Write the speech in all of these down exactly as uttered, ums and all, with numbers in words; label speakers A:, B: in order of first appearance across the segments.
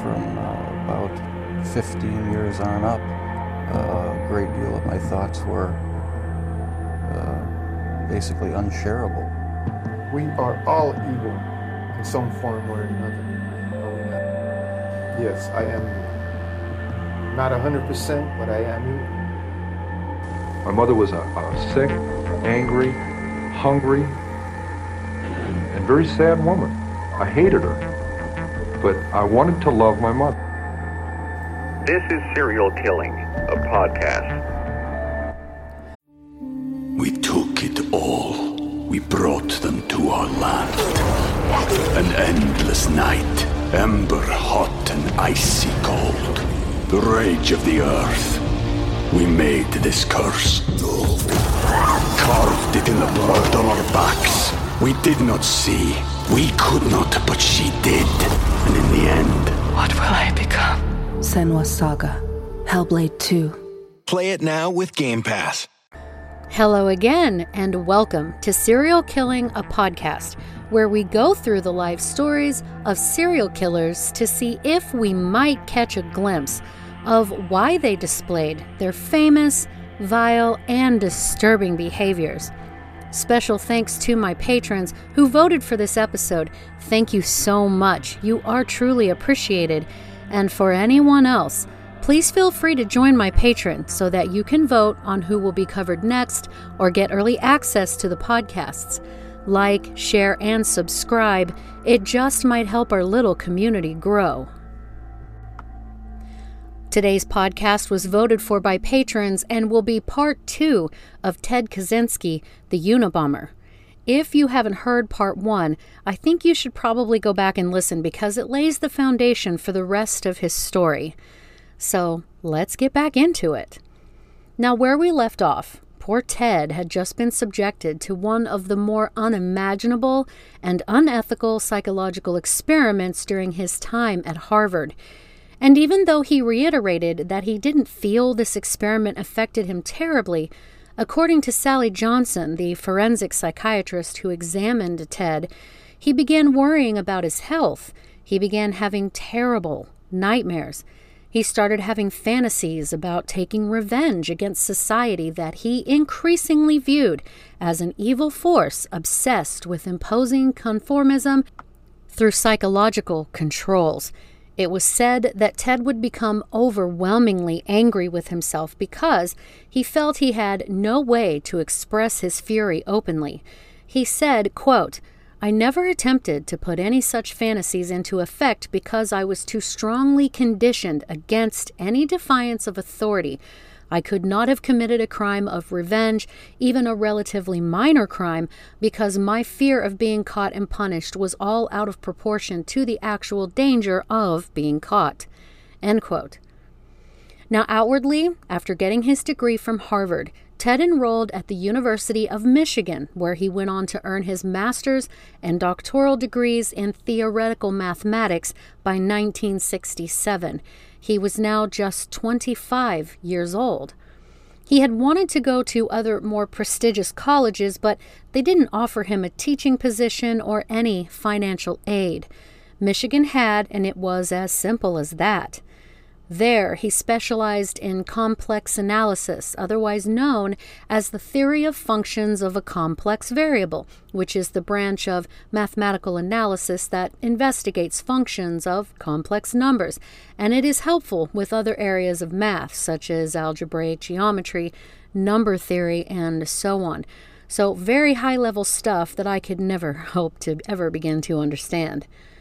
A: from uh, about fifteen years on up, uh, a great deal of my thoughts were uh, basically unshareable.
B: We are all evil in some form or another. Yes, I am not one hundred percent, but I am evil.
C: My mother was a, a sick, angry, hungry, and, and very sad woman. I hated her, but I wanted to love my mother.
D: This is Serial Killing, a podcast.
E: We took it all. We brought them to our land. An endless night, ember hot and icy cold. The rage of the earth. We made this curse. Carved it in the blood on our backs. We did not see. We could not, but she did. And in the end...
F: What will I become?
G: Senua's Saga. Hellblade two.
H: Play it now with Game Pass.
I: Hello again, and welcome to Serial Killing, a podcast, where we go through the life stories of serial killers to see if we might catch a glimpse of why they displayed their famous, vile, and disturbing behaviors. Special thanks to my patrons who voted for this episode. Thank you so much. You are truly appreciated. And for anyone else, please feel free to join my Patreon so that you can vote on who will be covered next or get early access to the podcasts. Like, share, and subscribe. It just might help our little community grow. Today's podcast was voted for by patrons and will be part two of Ted Kaczynski, the Unabomber. If you haven't heard part one, I think you should probably go back and listen because it lays the foundation for the rest of his story. So let's get back into it. Now, where we left off, poor Ted had just been subjected to one of the more unimaginable and unethical psychological experiments during his time at Harvard. And even though he reiterated that he didn't feel this experiment affected him terribly, according to Sally Johnson, the forensic psychiatrist who examined Ted, he began worrying about his health. He began having terrible nightmares. He started having fantasies about taking revenge against society that he increasingly viewed as an evil force obsessed with imposing conformism through psychological controls. It was said that Ted would become overwhelmingly angry with himself because he felt he had no way to express his fury openly. He said, quote, "I never attempted to put any such fantasies into effect because I was too strongly conditioned against any defiance of authority. I could not have committed a crime of revenge, even a relatively minor crime, because my fear of being caught and punished was all out of proportion to the actual danger of being caught." End quote. Now, outwardly, after getting his degree from Harvard, Ted enrolled at the University of Michigan, where he went on to earn his master's and doctoral degrees in theoretical mathematics by nineteen sixty-seven. He was now just twenty-five years old. He had wanted to go to other more prestigious colleges, but they didn't offer him a teaching position or any financial aid. Michigan had, and it was as simple as that. There, he specialized in complex analysis, otherwise known as the theory of functions of a complex variable, which is the branch of mathematical analysis that investigates functions of complex numbers, and it is helpful with other areas of math, such as algebraic geometry, number theory, and so on. So very high-level stuff that I could never hope to ever begin to understand.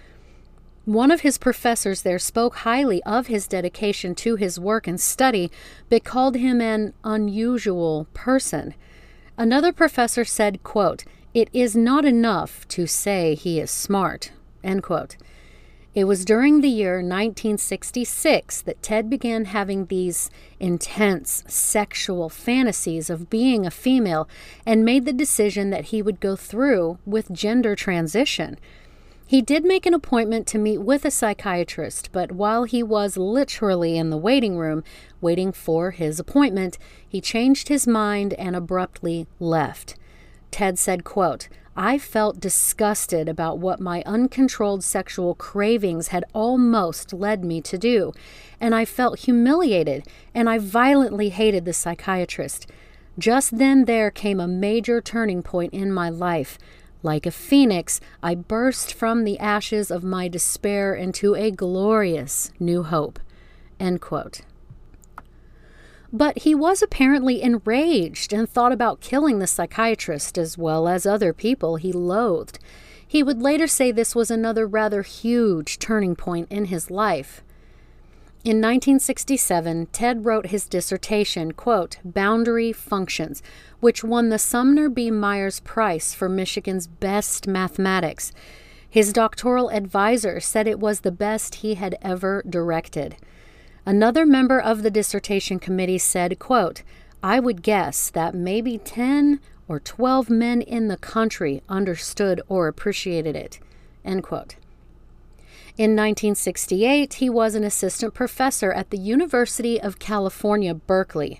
I: One of his professors there spoke highly of his dedication to his work and study, but called him an unusual person. Another professor said, quote, "It is not enough to say he is smart," end quote. It was during the year nineteen sixty-six that Ted began having these intense sexual fantasies of being a female and made the decision that he would go through with gender transition. He did make an appointment to meet with a psychiatrist, but while he was literally in the waiting room, waiting for his appointment, he changed his mind and abruptly left. Ted said, quote, I felt disgusted about what my uncontrolled sexual cravings had almost led me to do, and I felt humiliated, and I violently hated the psychiatrist. Just then there came a major turning point in my life. Like a phoenix, I burst from the ashes of my despair into a glorious new hope." End quote. But he was apparently enraged and thought about killing the psychiatrist as well as other people he loathed. He would later say this was another rather huge turning point in his life. In nineteen sixty-seven, Ted wrote his dissertation, quote, "Boundary Functions," which won the Sumner B. Myers Prize for Michigan's best mathematics. His doctoral advisor said it was the best he had ever directed. Another member of the dissertation committee said, quote, "I would guess that maybe ten or twelve men in the country understood or appreciated it," end quote. In nineteen sixty-eight, he was an assistant professor at the University of California, Berkeley.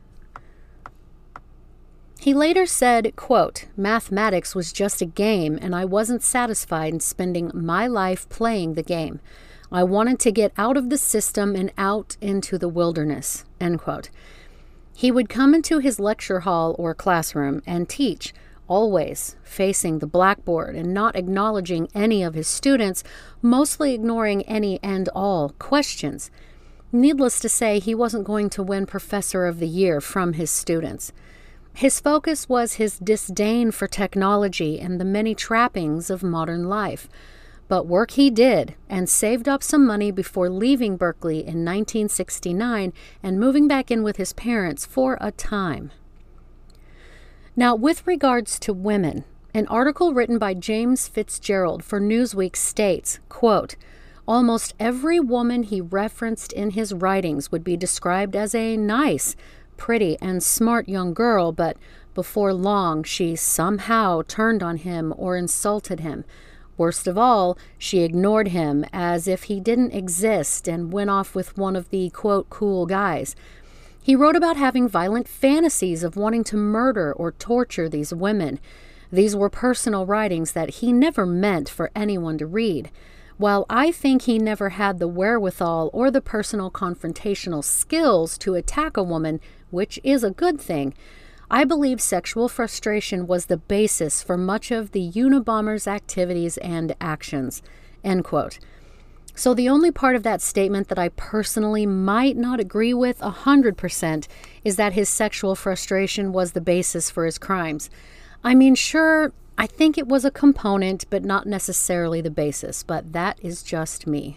I: He later said, quote, "Mathematics was just a game, and I wasn't satisfied in spending my life playing the game. I wanted to get out of the system and out into the wilderness," end quote. He would come into his lecture hall or classroom and teach, always facing the blackboard and not acknowledging any of his students, mostly ignoring any and all questions. Needless to say, he wasn't going to win Professor of the Year from his students. His focus was his disdain for technology and the many trappings of modern life. But work he did, and saved up some money before leaving Berkeley in nineteen sixty-nine and moving back in with his parents for a time. Now, with regards to women, an article written by James Fitzgerald for Newsweek states, quote, "Almost every woman he referenced in his writings would be described as a nice, pretty, and smart young girl, but before long she somehow turned on him or insulted him. Worst of all, she ignored him as if he didn't exist and went off with one of the, quote, cool guys." He wrote about having violent fantasies of wanting to murder or torture these women. These were personal writings that he never meant for anyone to read. While I think he never had the wherewithal or the personal confrontational skills to attack a woman, which is a good thing, I believe sexual frustration was the basis for much of the Unabomber's activities and actions, end quote. So the only part of that statement that I personally might not agree with one hundred percent is that his sexual frustration was the basis for his crimes. I mean, sure, I think it was a component, but not necessarily the basis, but that is just me.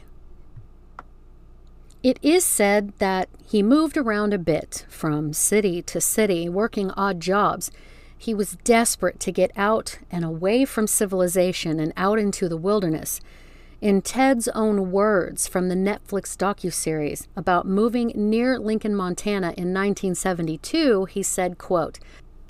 I: It is said that he moved around a bit, from city to city, working odd jobs. He was desperate to get out and away from civilization and out into the wilderness. In Ted's own words from the Netflix docuseries about moving near Lincoln, Montana in nineteen seventy-two, he said, quote,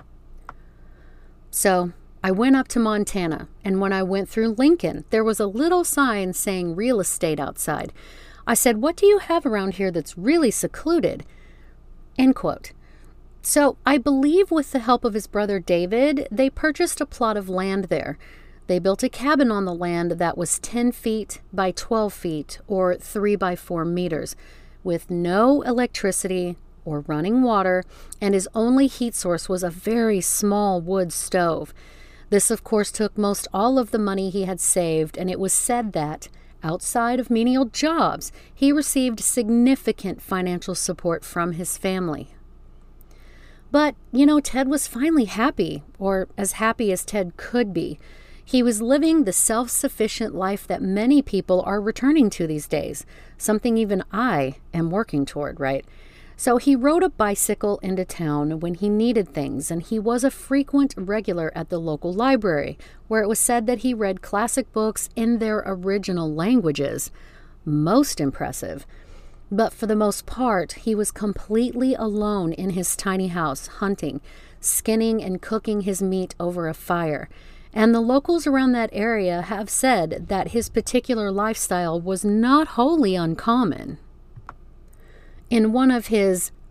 I: "So I went up to Montana, and when I went through Lincoln, there was a little sign saying real estate outside. I said, 'What do you have around here that's really secluded?'" End quote. So I believe with the help of his brother David, they purchased a plot of land there. They built a cabin on the land that was ten feet by twelve feet, or three by four meters, with no electricity or running water, and his only heat source was a very small wood stove. This, of course, took most all of the money he had saved, and it was said that, outside of menial jobs, he received significant financial support from his family. But, you know, Ted was finally happy, or as happy as Ted could be. He was living the self-sufficient life that many people are returning to these days, something even I am working toward, right? So he rode a bicycle into town when he needed things, and he was a frequent regular at the local library, where it was said that he read classic books in their original languages. Most impressive. But for the most part, he was completely alone in his tiny house, hunting, skinning and cooking his meat over a fire. And the locals around that area have said that his particular lifestyle was not wholly uncommon. In one of his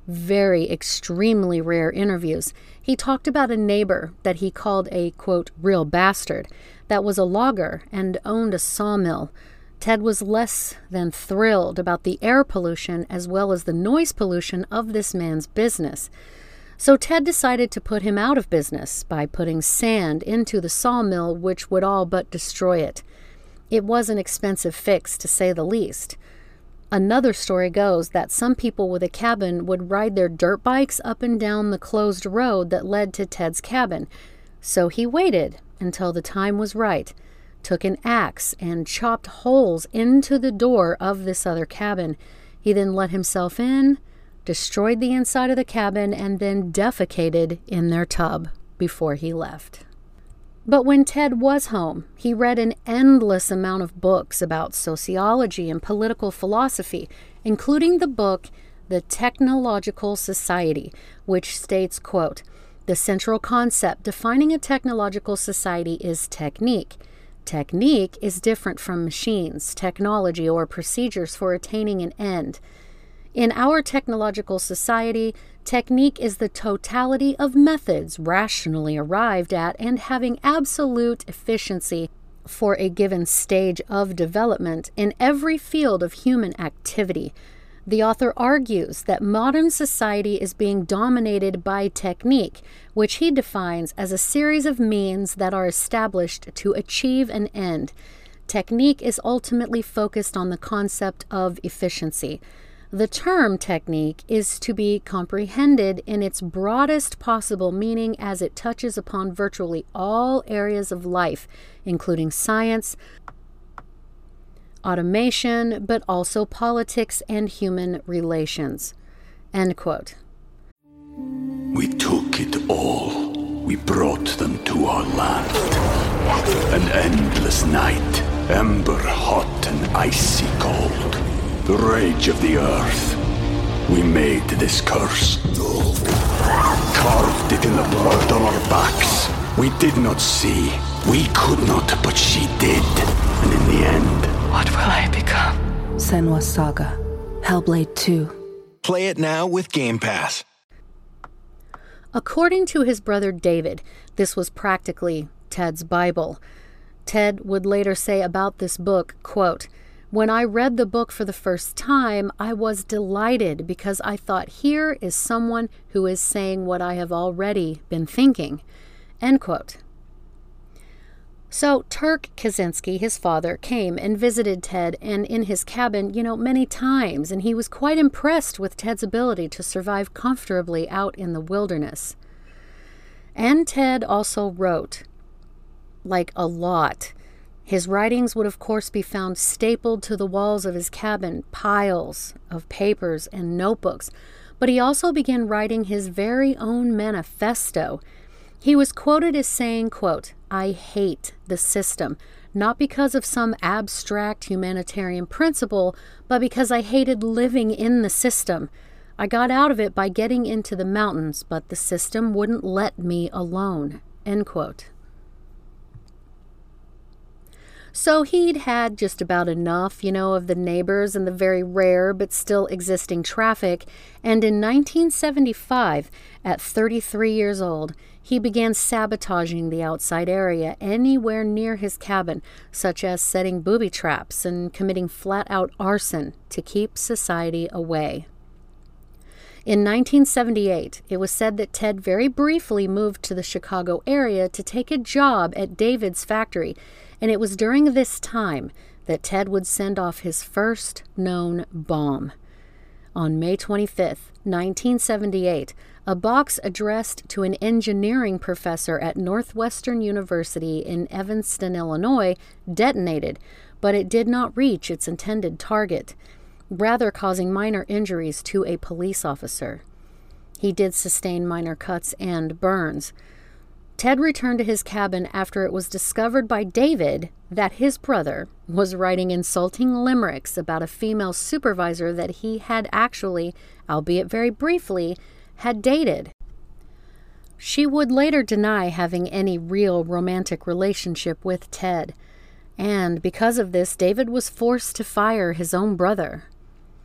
I: very extremely rare interviews, he talked about a neighbor that he called a, quote, real bastard, that was a logger and owned a sawmill. Ted was less than thrilled about the air pollution as well as the noise pollution of this man's business. So Ted decided to put him out of business by putting sand into the sawmill, which would all but destroy it. It was an expensive fix, to say the least. Another story goes that some people with a cabin would ride their dirt bikes up and down the closed road that led to Ted's cabin. So he waited until the time was right, took an axe and chopped holes into the door of this other cabin. He then let himself in, destroyed the inside of the cabin, and then defecated in their tub before he left. But when Ted was home, he read an endless amount of books about sociology and political philosophy, including the book The Technological Society, which states, quote, "The central concept defining a technological society is technique. Technique is different from machines, technology, or procedures for attaining an end. In our technological society, technique is the totality of methods rationally arrived at and having absolute efficiency for a given stage of development in every field of human activity. The author argues that modern society is being dominated by technique, which he defines as a series of means that are established to achieve an end. Technique is ultimately focused on the concept of efficiency. The term technique is to be comprehended in its broadest possible meaning as it touches upon virtually all areas of life, including science, automation, but also politics and human relations." End quote.
E: We took it all. We brought them to our land. An endless night, ember hot and icy cold. The rage of the earth. We made this curse. Carved it in the blood on our backs. We did not see. We could not, but she did. And in the end,
G: What will I become? Senua's Saga. Hellblade two.
H: Play it now with Game Pass.
I: According to his brother David, this was practically Ted's Bible. Ted would later say about this book, quote, "When I read the book for the first time, I was delighted because I thought, here is someone who is saying what I have already been thinking." End quote. So Turk Kaczynski, his father, came and visited Ted and in his cabin, you know, many times, and he was quite impressed with Ted's ability to survive comfortably out in the wilderness. And Ted also wrote, like a lot. His writings would, of course, be found stapled to the walls of his cabin, piles of papers and notebooks. But he also began writing his very own manifesto. He was quoted as saying, quote, "I hate the system, not because of some abstract humanitarian principle, but because I hated living in the system. I got out of it by getting into the mountains, but the system wouldn't let me alone." End quote. So he'd had just about enough, you know, of the neighbors and the very rare but still existing traffic, and in nineteen seventy-five, at thirty-three years old, he began sabotaging the outside area anywhere near his cabin, such as setting booby traps and committing flat-out arson to keep society away. In nineteen seventy-eight, it was said that Ted very briefly moved to the Chicago area to take a job at David's factory, and it was during this time that Ted would send off his first known bomb. On May twenty-fifth, nineteen seventy-eight, a box addressed to an engineering professor at Northwestern University in Evanston, Illinois, detonated, but it did not reach its intended target, rather causing minor injuries to a police officer. He did sustain minor cuts and burns. Ted returned to his cabin after it was discovered by David that his brother was writing insulting limericks about a female supervisor that he had actually, albeit very briefly, had dated. She would later deny having any real romantic relationship with Ted, and because of this, David was forced to fire his own brother.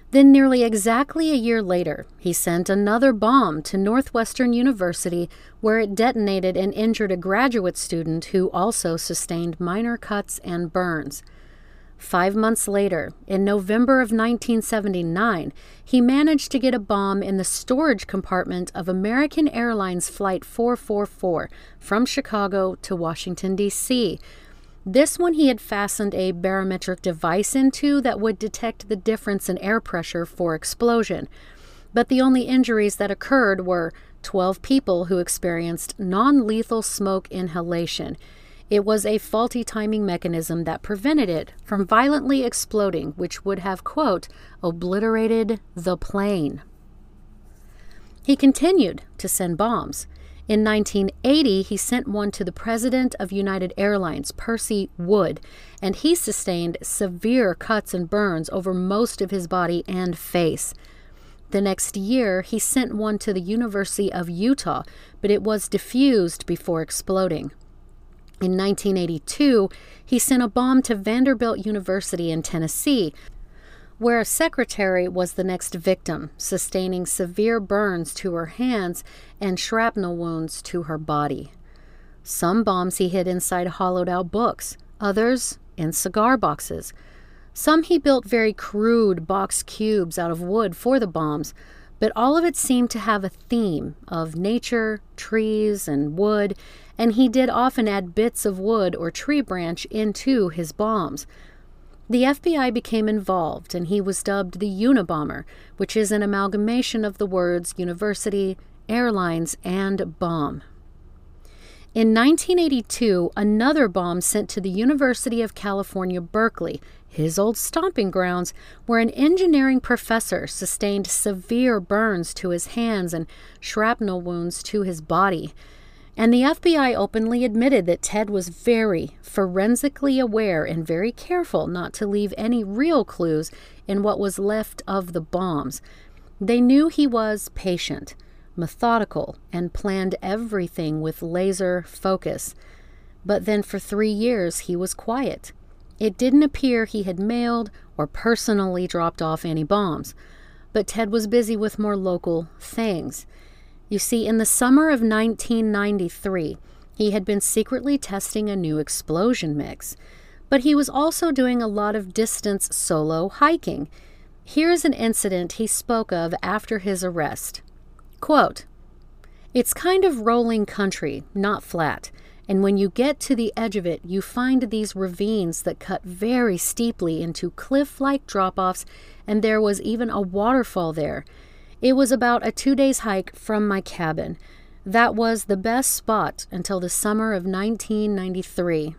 I: Then nearly exactly a year later, he sent another bomb to Northwestern University, where it detonated and injured a graduate student who also sustained minor cuts and burns. Five months later, in November of nineteen seventy-nine, he managed to get a bomb in the storage compartment of American Airlines Flight four forty-four from Chicago to Washington, D C This one he had fastened a barometric device into that would detect the difference in air pressure for explosion. But the only injuries that occurred were twelve people who experienced non-lethal smoke inhalation. It was a faulty timing mechanism that prevented it from violently exploding, which would have, quote, obliterated the plane. He continued to send bombs. In nineteen eighty, he sent one to the president of United Airlines, Percy Wood, and he sustained severe cuts and burns over most of his body and face. The next year, he sent one to the University of Utah, but it was diffused before exploding. In nineteen eighty-two, he sent a bomb to Vanderbilt University in Tennessee, where a secretary was the next victim, sustaining severe burns to her hands and shrapnel wounds to her body. Some bombs he hid inside hollowed-out books, others in cigar boxes. Some he built very crude box cubes out of wood for the bombs, but all of it seemed to have a theme of nature, trees, and wood, and he did often add bits of wood or tree branch into his bombs. The F B I became involved, and he was dubbed the Unabomber, which is an amalgamation of the words university, airlines, and bomb. In nineteen eighty-two, another bomb sent to the University of California, Berkeley, his old stomping grounds, where an engineering professor sustained severe burns to his hands and shrapnel wounds to his body. And the F B I openly admitted that Ted was very forensically aware and very careful not to leave any real clues in what was left of the bombs. They knew he was patient, methodical, and planned everything with laser focus. But then for three years he was quiet. It didn't appear he had mailed or personally dropped off any bombs. But Ted was busy with more local things. You see, in the summer of nineteen ninety-three, he had been secretly testing a new explosion mix, but he was also doing a lot of distance solo hiking. Here's an incident he spoke of after his arrest. Quote, "It's kind of rolling country, not flat, and when you get to the edge of it, you find these ravines that cut very steeply into cliff-like drop-offs, and there was even a waterfall there. It was about a two days hike from my cabin. That was the best spot until the summer of nineteen ninety-three.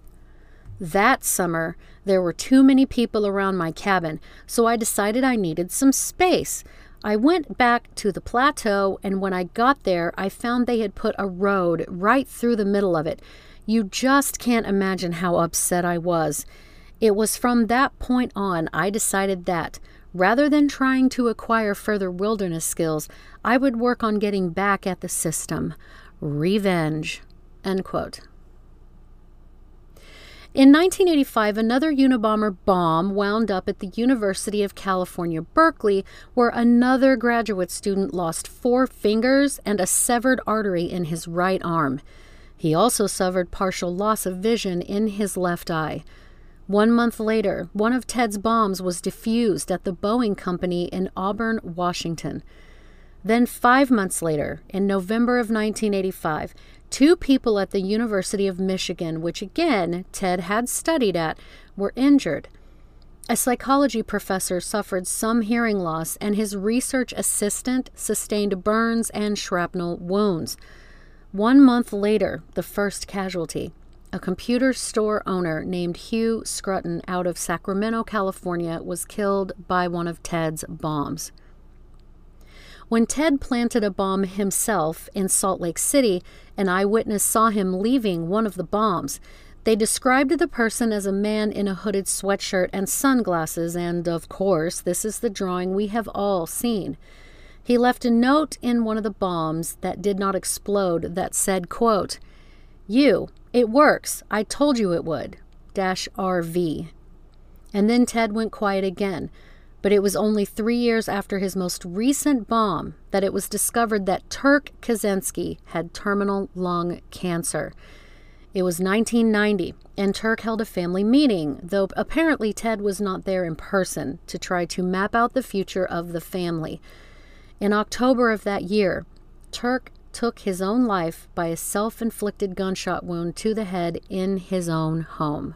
I: That summer, there were too many people around my cabin, so I decided I needed some space. I went back to the plateau, and when I got there, I found they had put a road right through the middle of it. You just can't imagine how upset I was. It was from that point on I decided that, rather than trying to acquire further wilderness skills, I would work on getting back at the system. Revenge." End quote. In nineteen eighty-five, another Unabomber bomb wound up at the University of California, Berkeley, where another graduate student lost four fingers and a severed artery in his right arm. He also suffered partial loss of vision in his left eye. One month later, one of Ted's bombs was defused at the Boeing Company in Auburn, Washington. Then five months later, in November of nineteen eighty-five, two people at the University of Michigan, which again Ted had studied at, were injured. A psychology professor suffered some hearing loss, and his research assistant sustained burns and shrapnel wounds. One month later, the first casualty, a computer store owner named Hugh Scruton out of Sacramento, California, was killed by one of Ted's bombs. When Ted planted a bomb himself in Salt Lake City, an eyewitness saw him leaving one of the bombs. They described the person as a man in a hooded sweatshirt and sunglasses, and, of course, this is the drawing we have all seen. He left a note in one of the bombs that did not explode that said, quote, "You, it works. I told you it would. Dash R V. And then Ted went quiet again. But it was only three years after his most recent bomb that it was discovered that Turk Kaczynski had terminal lung cancer. It was nineteen ninety, and Turk held a family meeting, though apparently Ted was not there in person, to try to map out the future of the family. In October of that year, Turk took his own life by a self-inflicted gunshot wound to the head in his own home.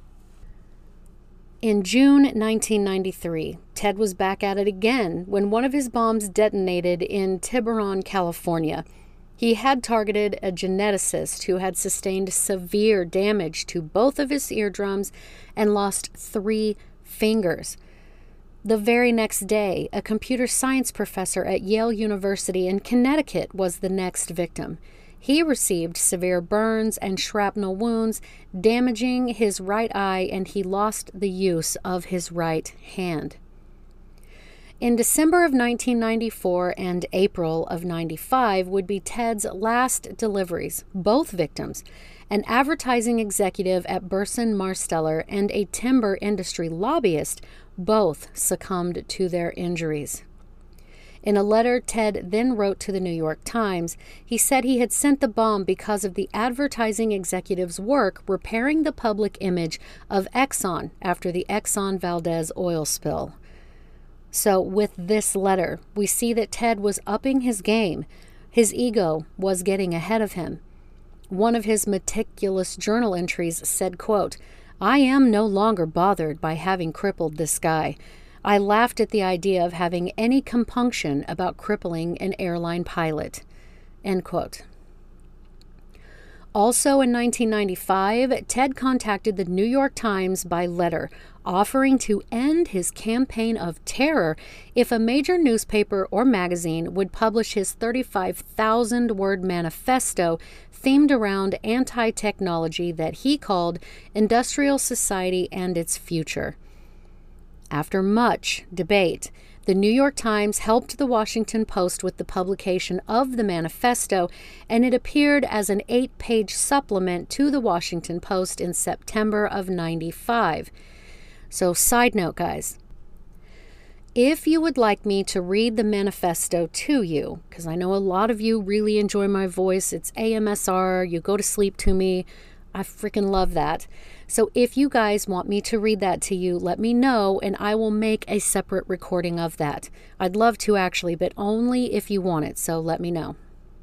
I: In June nineteen ninety-three, Ted was back at it again when one of his bombs detonated in Tiburon, California. He had targeted a geneticist who had sustained severe damage to both of his eardrums and lost three fingers. The very next day, a computer science professor at Yale University in Connecticut was the next victim. He received severe burns and shrapnel wounds, damaging his right eye, and he lost the use of his right hand. In December of nineteen ninety-four and April of ninety-five would be Ted's last deliveries, both victims. An advertising executive at Burson Marsteller and a timber industry lobbyist both succumbed to their injuries. In a letter Ted then wrote to the New York Times, he said he had sent the bomb because of the advertising executive's work repairing the public image of Exxon after the Exxon Valdez oil spill. So with this letter, we see that Ted was upping his game. His ego was getting ahead of him. One of his meticulous journal entries said, quote, "I am no longer bothered by having crippled this guy. I laughed at the idea of having any compunction about crippling an airline pilot." End quote. Also in nineteen ninety-five, Ted contacted the New York Times by letter, offering to end his campaign of terror if a major newspaper or magazine would publish his thirty-five thousand word manifesto themed around anti-technology that he called Industrial Society and Its Future. After much debate, the New York Times helped the Washington Post with the publication of the manifesto, and it appeared as an eight-page supplement to the Washington Post in September of ninety-five. So, side note, guys, if you would like me to read the manifesto to you, because I know a lot of you really enjoy my voice, it's A M S R, you go to sleep to me, I freaking love that. So if you guys want me to read that to you, let me know, and I will make a separate recording of that. I'd love to actually, but only if you want it, so let me know.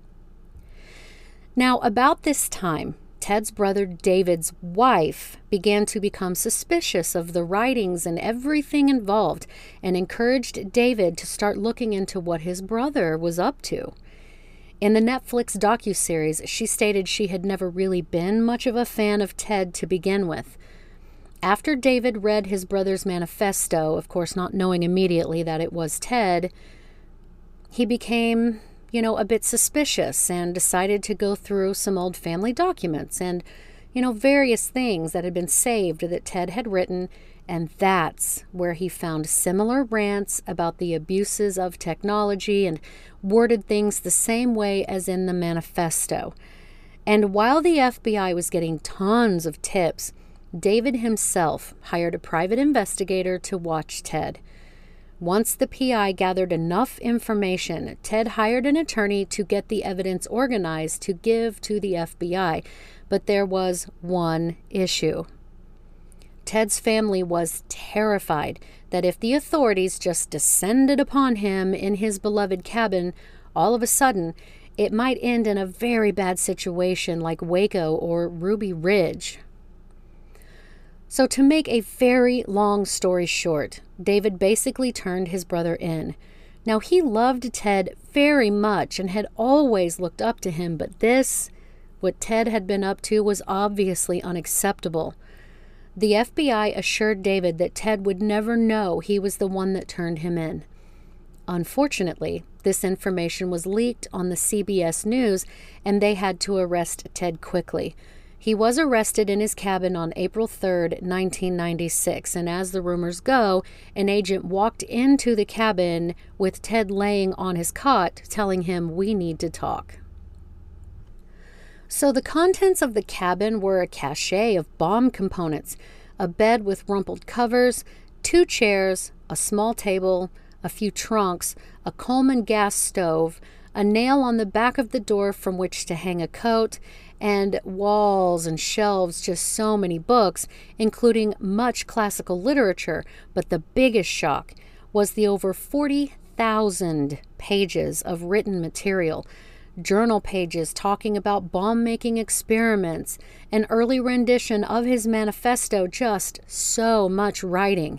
I: Now, about this time, Ted's brother David's wife began to become suspicious of the writings and everything involved, and encouraged David to start looking into what his brother was up to. In the Netflix docuseries, she stated she had never really been much of a fan of Ted to begin with. After David read his brother's manifesto, of course not knowing immediately that it was Ted, he became, you know, a bit suspicious and decided to go through some old family documents and, you know, various things that had been saved that Ted had written, and that's where he found similar rants about the abuses of technology and worded things the same way as in the manifesto. And while the F B I was getting tons of tips, David himself hired a private investigator to watch Ted. Once the P I gathered enough information, Ted hired an attorney to get the evidence organized to give to the F B I. But there was one issue. Ted's family was terrified that if the authorities just descended upon him in his beloved cabin, all of a sudden, it might end in a very bad situation like Waco or Ruby Ridge. So to make a very long story short, David basically turned his brother in. Now, he loved Ted very much and had always looked up to him, but this, what Ted had been up to, was obviously unacceptable. The F B I assured David that Ted would never know he was the one that turned him in. Unfortunately, this information was leaked on the C B S News, and they had to arrest Ted quickly. He was arrested in his cabin on April third, nineteen ninety-six, and as the rumors go, an agent walked into the cabin with Ted laying on his cot, telling him, "We need to talk." So the contents of the cabin were a cache of bomb components, a bed with rumpled covers, two chairs, a small table, a few trunks, a Coleman gas stove, a nail on the back of the door from which to hang a coat, and walls and shelves, just so many books, including much classical literature. But the biggest shock was the over forty thousand pages of written material, journal pages talking about bomb-making experiments, an early rendition of his manifesto, just so much writing.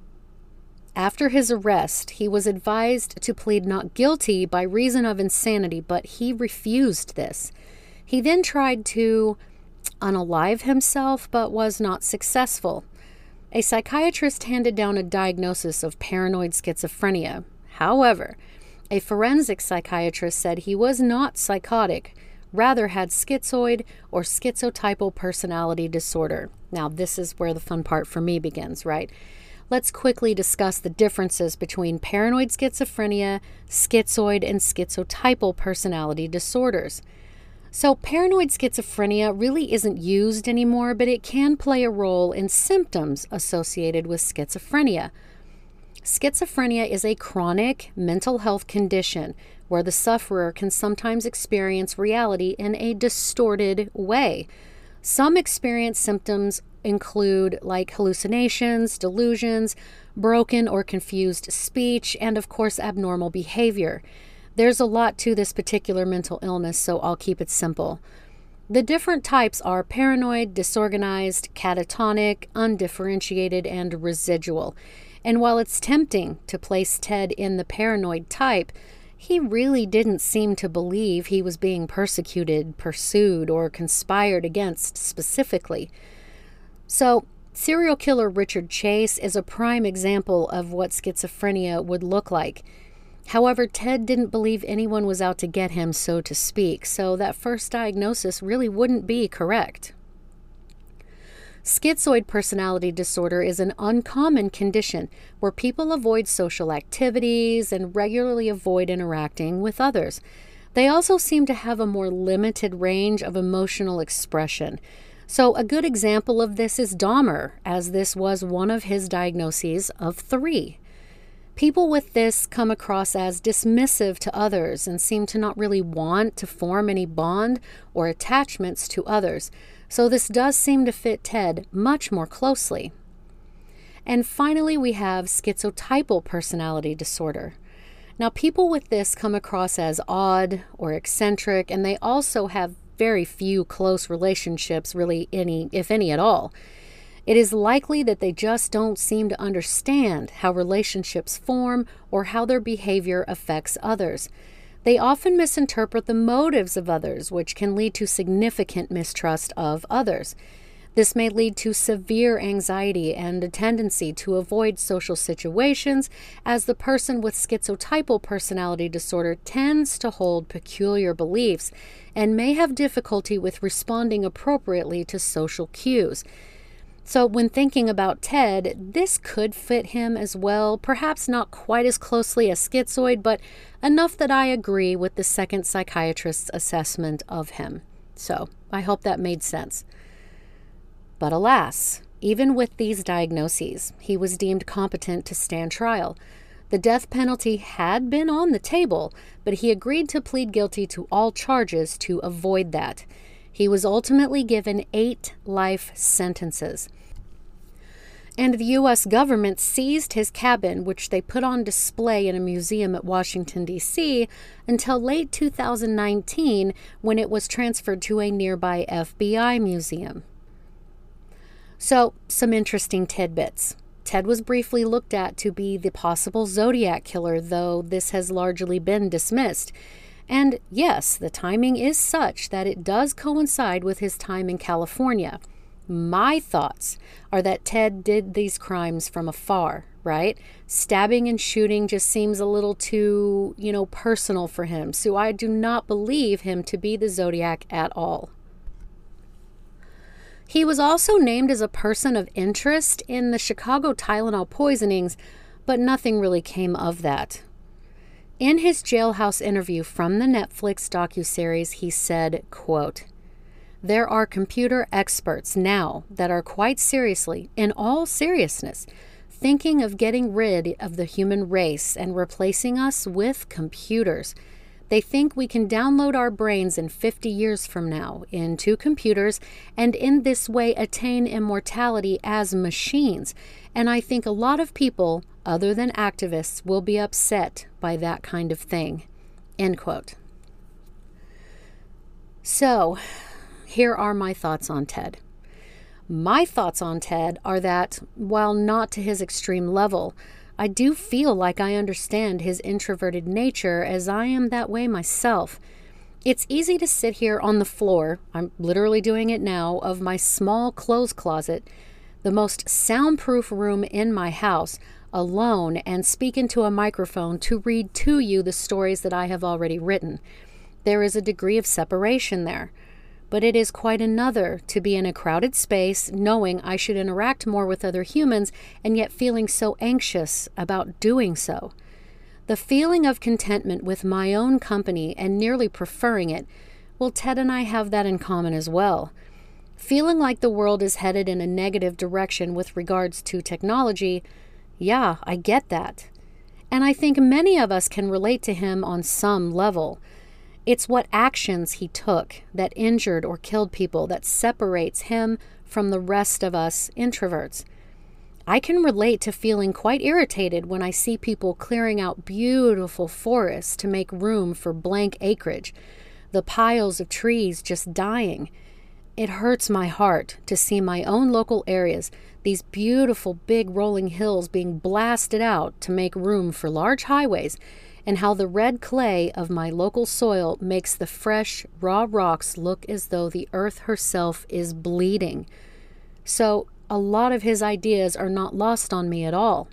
I: After his arrest, he was advised to plead not guilty by reason of insanity, but he refused this. He then tried to unalive himself, but was not successful. A psychiatrist handed down a diagnosis of paranoid schizophrenia. However, a forensic psychiatrist said he was not psychotic, rather had schizoid or schizotypal personality disorder. Now, this is where the fun part for me begins, right? Let's quickly discuss the differences between paranoid schizophrenia, schizoid, and schizotypal personality disorders. So paranoid schizophrenia really isn't used anymore, but it can play a role in symptoms associated with schizophrenia. Schizophrenia is a chronic mental health condition where the sufferer can sometimes experience reality in a distorted way. Some experience symptoms include like hallucinations, delusions, broken or confused speech, and of course abnormal behavior. There's a lot to this particular mental illness, so I'll keep it simple. The different types are paranoid, disorganized, catatonic, undifferentiated, and residual. And while it's tempting to place Ted in the paranoid type, he really didn't seem to believe he was being persecuted, pursued, or conspired against specifically. So, serial killer Richard Chase is a prime example of what schizophrenia would look like. However, Ted didn't believe anyone was out to get him, so to speak, so that first diagnosis really wouldn't be correct. Schizoid personality disorder is an uncommon condition where people avoid social activities and regularly avoid interacting with others. They also seem to have a more limited range of emotional expression. So a good example of this is Dahmer, as this was one of his diagnoses of three. People with this come across as dismissive to others and seem to not really want to form any bond or attachments to others. So this does seem to fit Ted much more closely. And finally, we have schizotypal personality disorder. Now, people with this come across as odd or eccentric, and they also have very few close relationships, really any, if any at all. It is likely that they just don't seem to understand how relationships form or how their behavior affects others. They often misinterpret the motives of others, which can lead to significant mistrust of others. This may lead to severe anxiety and a tendency to avoid social situations, as the person with schizotypal personality disorder tends to hold peculiar beliefs and may have difficulty with responding appropriately to social cues. So when thinking about Ted, this could fit him as well, perhaps not quite as closely as schizoid, but enough that I agree with the second psychiatrist's assessment of him. So I hope that made sense. But alas, even with these diagnoses, he was deemed competent to stand trial. The death penalty had been on the table, but he agreed to plead guilty to all charges to avoid that. He was ultimately given eight life sentences. And the U S government seized his cabin, which they put on display in a museum at Washington, D C, until late two thousand nineteen, when it was transferred to a nearby F B I museum. So, some interesting tidbits. Ted was briefly looked at to be the possible Zodiac killer, though this has largely been dismissed. And yes, the timing is such that it does coincide with his time in California. My thoughts are that Ted did these crimes from afar, right? Stabbing and shooting just seems a little too, you know, personal for him. So I do not believe him to be the Zodiac at all. He was also named as a person of interest in the Chicago Tylenol poisonings, but nothing really came of that. In his jailhouse interview from the Netflix docuseries, he said, quote, "There are computer experts now that are quite seriously, in all seriousness, thinking of getting rid of the human race and replacing us with computers. They think we can download our brains in fifty years from now into computers and in this way attain immortality as machines. And I think a lot of people, other than activists, will be upset by that kind of thing. End quote. So, here are my thoughts on Ted. My thoughts on Ted are that, while not to his extreme level, I do feel like I understand his introverted nature, as I am that way myself. It's easy to sit here on the floor, I'm literally doing it now, of my small clothes closet, the most soundproof room in my house, alone, and speak into a microphone to read to you the stories that I have already written. There is a degree of separation there. But it is quite another to be in a crowded space, knowing I should interact more with other humans, and yet feeling so anxious about doing so. The feeling of contentment with my own company and nearly preferring it, well, Ted and I have that in common as well. Feeling like the world is headed in a negative direction with regards to technology, yeah, I get that. And I think many of us can relate to him on some level. It's what actions he took that injured or killed people that separates him from the rest of us introverts. I can relate to feeling quite irritated when I see people clearing out beautiful forests to make room for blank acreage, the piles of trees just dying. It hurts my heart to see my own local areas, these beautiful big rolling hills being blasted out to make room for large highways, and how the red clay of my local soil makes the fresh, raw rocks look as though the earth herself is bleeding. So, a lot of his ideas are not lost on me at all.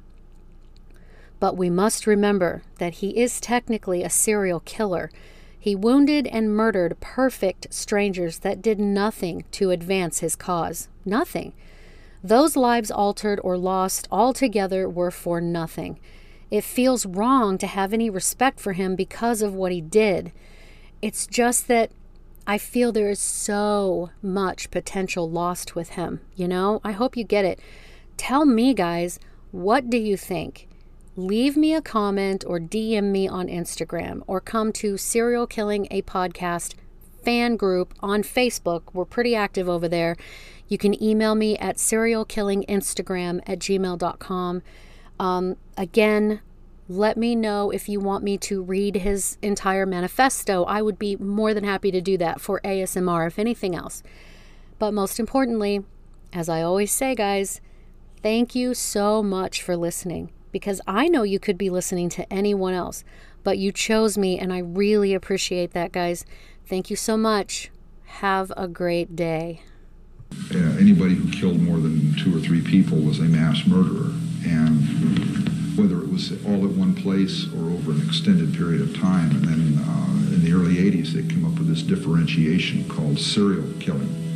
I: But we must remember that he is technically a serial killer. He wounded and murdered perfect strangers that did nothing to advance his cause. Nothing. Those lives altered or lost altogether were for nothing. It feels wrong to have any respect for him because of what he did. It's just that I feel there is so much potential lost with him, you know? I hope you get it. Tell me, guys, what do you think? Leave me a comment or D M me on Instagram, or come to Serial Killing a Podcast fan group on Facebook. We're pretty active over there. You can email me at serialkillinginstagram at gmail dot com. Um, again, let me know if you want me to read his entire manifesto. I would be more than happy to do that for A S M R, if anything else. But most importantly, as I always say, guys, thank you so much for listening, because I know you could be listening to anyone else, but you chose me, and I really appreciate that, guys. Thank you so much. Have a great day.
F: Uh, anybody who killed more than two or three people was a mass murderer, and whether it was all at one place or over an extended period of time. And then uh, in the early eighties, they came up with this differentiation called serial killing.